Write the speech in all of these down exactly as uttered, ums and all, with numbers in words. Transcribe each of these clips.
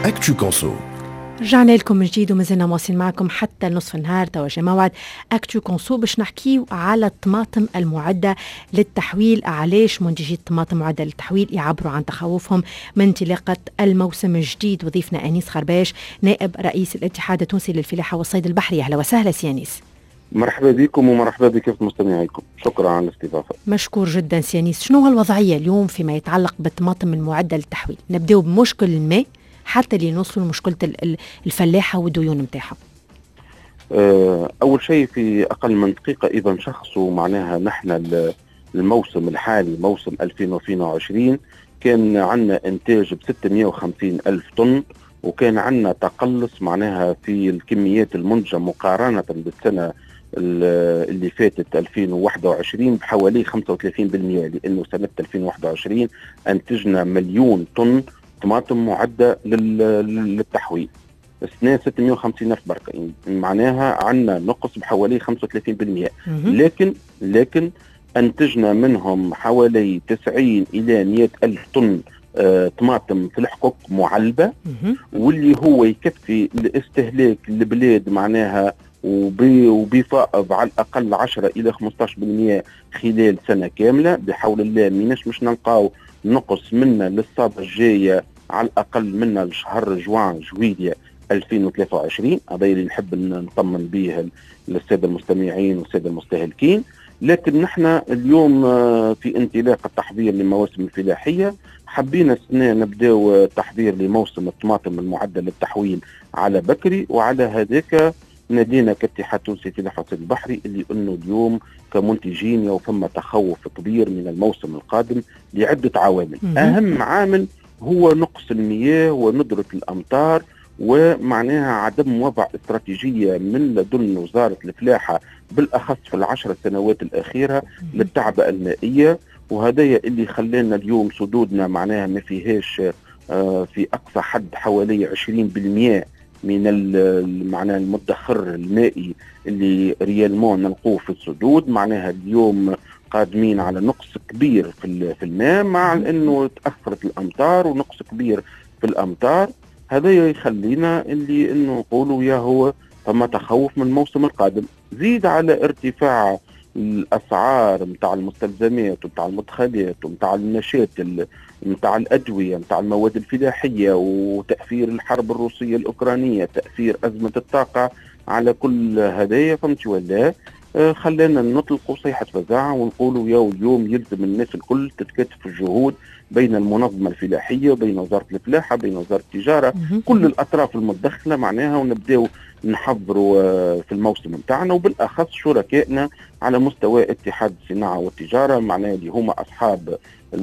أكتو كونسو. رجعنا لكم من جديد ومازلنا مواصلين معكم حتى نصف النهار. توجه موعد أكتو كونسو باش نحكيو على الطماطم المعدة للتحويل. علاش منتجي الطماطم معدة للتحويل يعبروا عن تخوفهم من انطلاقة الموسم الجديد؟ وضيفنا أنيس خرباش نائب رئيس الاتحاد التونسي للفلاحة والصيد البحري. أهلا وسهلا سيانيس. مرحبا بكم ومرحبا بكيف مستمعيكم، شكرا على الاستضافة. مشكور جدا سيانيس. شنو هو الوضعية اليوم فيما يتعلق بالطماطم المعدة للتحويل؟ نبدأ بمشكل الماء حتى اللي نوصلوا لمشكلة الفلاحة والديون متاعهم. أول شيء في أقل من دقيقة إذا نشخصوا معناها نحن الموسم الحالي موسم ألفين واثنين وعشرين كان عندنا إنتاج ب ستمئة وخمسين ألف طن، وكان عندنا تقلص معناها في الكميات المنتجة مقارنة بالسنة اللي فاتت ألفين وواحد وعشرين بحوالي خمسة وثلاثين بالمئة، لأنه سنة ألفين وواحد وعشرين أنتجنا مليون طن طماطم معدة للتحويل. السنة ستمئة وخمسين ألف بركة، معناها عندنا نقص بحوالي خمسة وثلاثين بالمئة، لكن لكن أنتجنا منهم حوالي تسعين إلى مئة ألف طن آه، طماطم في الحقوق معلبة، واللي هو يكفي لاستهلاك البلاد معناها وبيفائض على الأقل عشرة إلى خمسة عشر بالمئة خلال سنة كاملة. بحول الله ميناش مش نلقاو نقص منا للصادة الجاية على الأقل منا لشهر جوان جويلية ألفين وثلاثة وعشرين. هذا اللي نحب نطمن به للسادة المستمعين والسادة المستهلكين. لكن نحن اليوم في انطلاق التحضير لمواسم الفلاحية، حبينا السنة نبداو تحضير لموسم الطماطم المعدة للتحويل على بكري، وعلى هذاك نادينا كاتحاد تونسي للفلاحة والصيد البحري اللي انه اليوم كمنتجين وفما تخوف كبير من الموسم القادم لعدة عوامل. اهم عامل هو نقص المياه وندرة الامطار، ومعناها عدم وضع استراتيجية من لدن وزارة الفلاحة بالاخص في العشر سنوات الاخيرة للتعبئة المائية. وهذا اللي خلانا اليوم سدودنا معناها ما فيهاش في اقصى حد حوالي عشرين بالمئة من معناها المدخر المائي اللي ريالمون نلقوه في السدود. معناها اليوم قادمين على نقص كبير في الماء، مع انه تاثرت الامطار ونقص كبير في الامطار. هذا يخلينا اللي انه نقولوا يا هو فما تخوف من الموسم القادم. زيد على ارتفاع الاسعار متاع المستلزمات ومتاع المدخلات ومتاع النشاط متاع الادويه متاع المواد الفلاحيه، وتاثير الحرب الروسيه الاوكرانيه، تاثير ازمه الطاقه على كل هدايا فهمتي ولا آه خلانا نطلقوا صيحه فزاعه ونقولوا يا اليوم يلزم الناس الكل تتكاتف الجهود بين المنظمه الفلاحيه وبين وزاره الفلاحه بين وزاره التجاره، كل الاطراف المتدخله معناها، ونبداو نحضروا في الموسم متاعنا، وبالاخص شركائنا على مستوى اتحاد الصناعه والتجاره معناها اللي هما اصحاب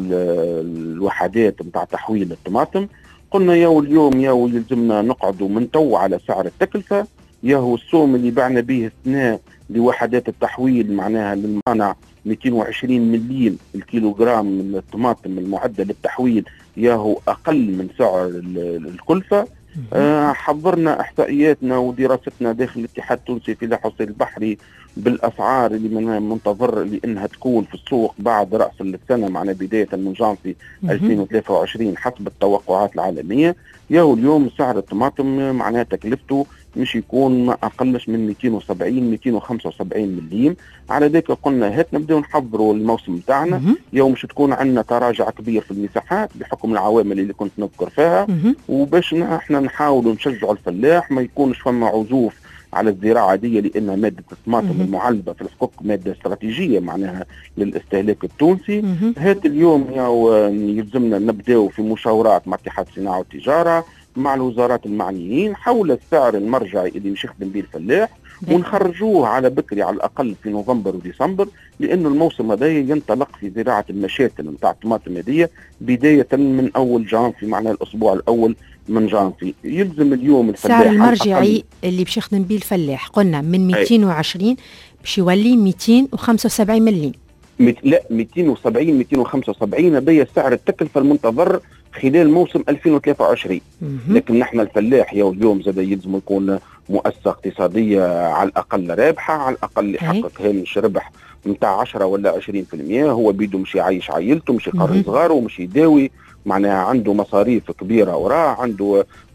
الوحدات نتاع تحويل الطماطم. قلنا يا اليوم يا يلزمنا نقعدوا من تو على سعر التكلفه، يا هو السوم اللي بعنا به السنه لوحدات التحويل معناها للمصانع مئتين وعشرين مليم الكيلوغرام من الطماطم المعدة للتحويل، يا هو أقل من سعر الكلفة. آه حضرنا إحصائياتنا ودراستنا داخل الاتحاد التونسي للفلاحة والصيد البحري بالأسعار اللي من منتظر لأنها تكون في السوق بعد رأس السنة معنا بداية من جانفي ألفين وثلاثة وعشرين حسب التوقعات العالمية. يا هو اليوم سعر الطماطم معناها تكلفته مش يكون ما أقلش من مئتين وسبعين مئتين وخمسة وسبعين مليم. على ذلك قلنا هات نبدأ نحضروا الموسم بتاعنا. يوم مش تكون عندنا تراجع كبير في المساحات بحكم العوامل اللي كنت نذكر فيها، وباش احنا نحاولوا نشجعوا الفلاح ما يكونش فما عزوف على الزراعة دي، لأن مادة الطماطم المعلبة في الحقوق مادة استراتيجية معناها للاستهلاك التونسي. هات اليوم يلزمنا نبدأ في مشاورات مع اتحاد الصناعة والتجارة مع الوزارات المعنيين حول السعر المرجعي اللي مش يخدم به الفلاح، ونخرجوه على بكري على الأقل في نوفمبر وديسمبر، لأن الموسم هذا ينطلق في زراعة المشاتل نتاع الطماطم هذه بداية من أول جانفي معناها الأسبوع الأول من جانفي. يلزم اليوم الفلاح السعر المرجعي اللي باش يخدم به الفلاح قلنا من مئتين وعشرين باش يولي مئتين وخمسة وسبعين مليم. لا مئتين وسبعين مئتين وخمسة وسبعين هذا سعر التكلفة المنتظر خلال موسم ألفين وثلاثة وعشرين. لكن نحن الفلاح يوم اليوم زاد يلزم يكون مؤسسة اقتصادية على الأقل رابحة، على الأقل يحقق هامش ربح نتاع عشرة ولا عشرين في المئة، هو بيدو مش يعيش عائلته، مش يقرر صغاره، مش يداوي معناها عنده مصاريف كبيرة وراه، عنده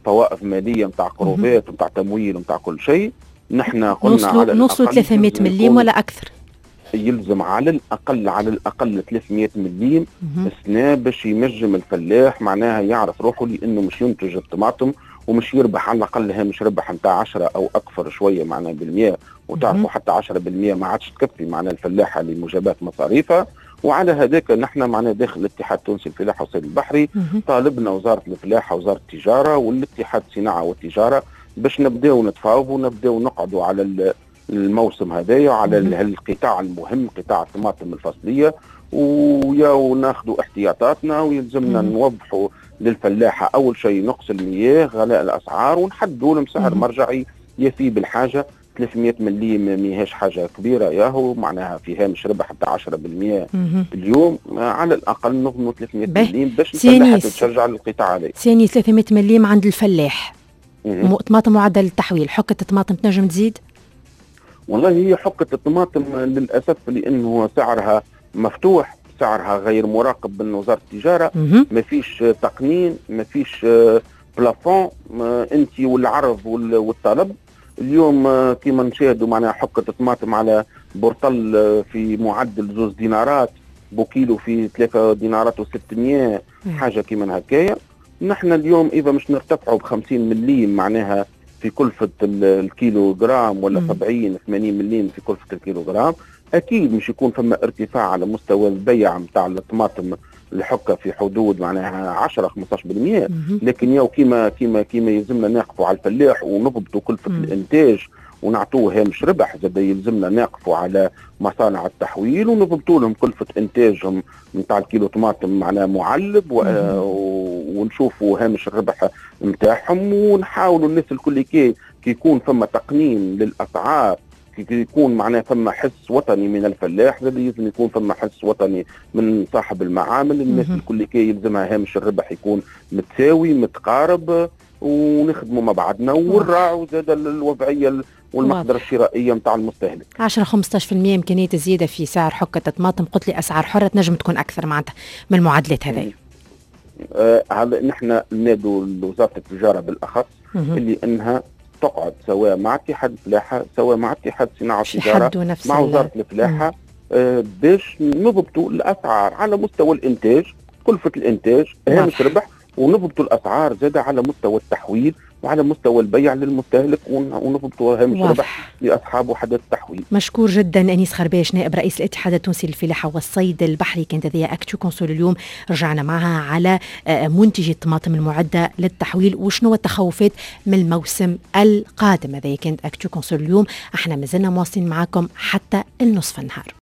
طوائف ماليه نتاع قروضات ونتاع تمويل ونتاع كل شيء. نحن قلنا نوصلوا على نوصلوا ثلاثمائة مليم ولا اكثر؟ يلزم على الاقل على الاقل ثلاثمائة مليم السنه باش ينجم الفلاح معناها يعرف روحه لانه مش ينتج الطماطم ومش يربح على الاقل هامش ربح نتاع عشرة او اكثر شويه معناها بالمية، وتعرفوا حتى عشرة بالمية ما عادش تكفي معناها الفلاحه لمجاباه مصاريفها. وعلى هذاك نحن معنا داخل الاتحاد التونسي للفلاحه والصيد البحري طالبنا وزاره الفلاحه ووزاره التجاره والاتحاد الصناعه والتجاره باش نبداو نتفاوضوا ونبداو نقعدوا على الموسم هذايا وعلى القطاع المهم قطاع الطماطم الفصليه ويا وناخذوا احتياطاتنا ويلزمنا نوضحوا للفلاحه اول شيء نقص المياه غلاء الاسعار ونحدوا لهم سعر مرجعي يفي بالحاجه. ثلاثمائة مليم ماهيش حاجه كبيره ياهو معناها في هامش ربح حتى عشرة بالمية اليوم على الاقل نضمنوا ثلاثمائة مليم باش الفلاحه تشجع للقطاع عليه. ثاني ثلاثمائة مليم عند الفلاح طماطم معدل التحويل، حكه الطماطم تنجم تزيد؟ والله هي حكه الطماطم للاسف لانه سعرها مفتوح، سعرها غير مراقب من وزاره التجاره، ما فيش تقنين، ما فيش بلافون، انت والعرض والطلب. اليوم كما نشاهدوا معناها حكه الطماطم على بورتل في معدل زوز دينارات، بوكيلو في ثلاثة دينارات وستمائة حاجه كما هكايا. نحن اليوم اذا مش نرتفعوا بخمسين مليم معناها في كلفه الكيلو جرام ولا سبعين ثمانين مليم في كلفه الكيلو جرام، اكيد مش يكون ثم ارتفاع على مستوى البيع نتاع الطماطم الحكه في حدود معناها عشرة خمسطاش بالمية. لكن يو كيما كيما كيما يلزمنا نقفوا على الفلاح ونضبطوا كلفه مم. الانتاج ونعطوه هامش ربح، زاد يلزمنا نقفوا على مصانع التحويل ونضبطوا لهم كلفه انتاجهم نتاع الكيلو طماطم معناها معلب و... ونشوفوا هامش الربح نتاعهم ونحاولوا الناس الكل كي يكون ثم تقنين للاسعار، يكون معناه ثم حس وطني من الفلاح، زاد يلزم يكون ثم حس وطني من صاحب المعامل. الناس الكل كي يلزمها هامش الربح يكون متساوي متقارب ونخدموا مع بعضنا ونراعوا زاد الوضعيه والمقدره الشرائيه نتاع المستهلك. عشرة خمسطاش بالمية امكانيه الزياده في سعر حكه الطماطم، قلت لي اسعار حره تنجم تكون اكثر معناتها من المعادلات هذه. هذا آه نحن نادوا لوزاره التجاره بالاخص اللي انها تقعد سواء مع اتحاد الفلاحه سواء مع اتحاد الصناعه والتجاره مع وزاره الفلاحه آه باش نضبطوا الاسعار على مستوى الانتاج، كلفه الانتاج هامش ربح، ونضبطوا الاسعار زاد على مستوى التحويل وعلى مستوى البيع للمستهلك ونضبطوا هامش ربح لاصحاب وحدات التحويل. مشكور جدا انيس خرباش نائب رئيس الاتحاد التونسي للفلاحه والصيد البحري، كانت هذه اكتو كونسول اليوم. رجعنا معها على منتجي الطماطم المعده للتحويل وشنو التخوفات من الموسم القادم. هذه كانت اكتو كونسول اليوم، احنا مازلنا مواصلين معكم حتى النصف النهار.